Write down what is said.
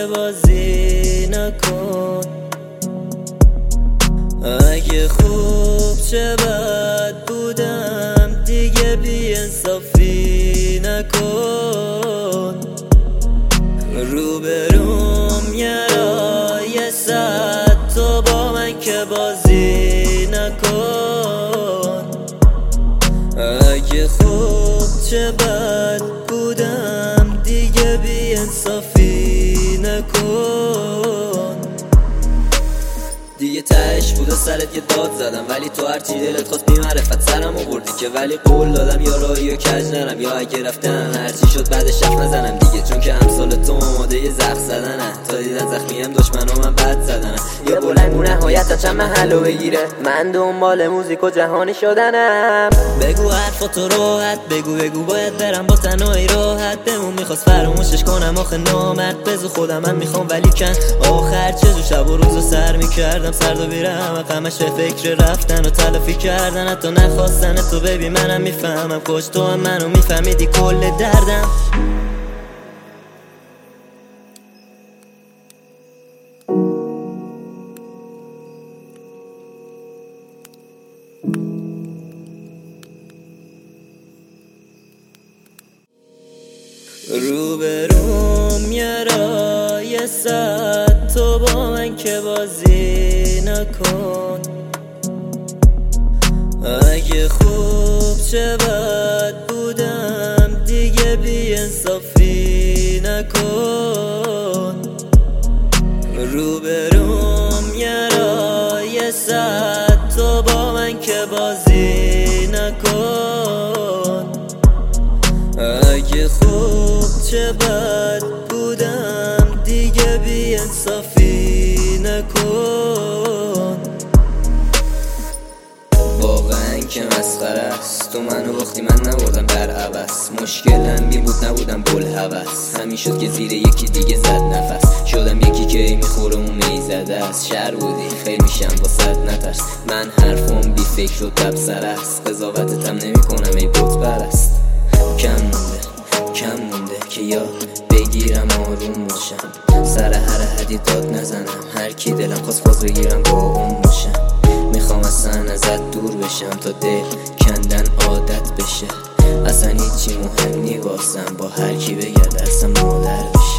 که بازی نکن. اگه خوب چه بد بودم دیگه بی انصافی نکن. روبروم یه ساعت تو با من که بازی نکن. اگه خوب چه بد بودم دیگه بی انصافی نکن. دیگه تهش بود و سرت یه داد زدم، ولی تو هرچی دلت خواست بی معرفت سرم آوردی که، ولی قول دادم یا راهی و کج نرم، یا اگه رفتم هرچی شد بعدش حرف نزنم دیگه، چون که امثال تو آماده یه زخم زدنه. تا دیدن زخمیم دشمن ها من بد زدنه. یه بلنگو نهایتا چند محلو بگیره، من دنبال موزیک و جهانی شدنم. بگو حرفاتو راحت بگو باید برم با تنهایی راحت بمون. میخواست فراموشش کنم آخه نامرد بزو خودم من میخوام، ولی کن آخر چزو شب و روزو سر میکردم سرد و بیرم همش به فکر رفتن و تلافی کردن. حتی نخواستن تو ببی منم میفهمم، کاش تو هم منو میفهمیدی کل دردم. روبروم یه ساعت تو با من که بازی نکن. اگه خوب چه بد بودم دیگه بی انصافی نکن. روبروم یه ساعت تو با من که بازی نکن. اگه خوب چه بد بودم دیگه بی انصافی نکن. واقعا که مسخره است، تو منو باختی من نبردم در عوض. مشکلم بی بود نبودم بلحوث، همین شد که زیر یکی دیگه زد نفس. شدم یکی که میخوره اون میزده است. شهر بودی خیلی میشم با صد نترس، من حرفم بی فکر و تبصره است. قضاوتتم نمی کنم ای بت پرست. کم مونده که یاد بگیرم آروم باشم، سر هر حدی داد نزنم. هر کی دلم خواست باز بگیرم با اون باشم. میخوام اصلا ازت دور بشم تا دل کندن عادت بشه. اصلا هیچی مهم نی واسم، با هر کی بگرد اصلا مادر بشه.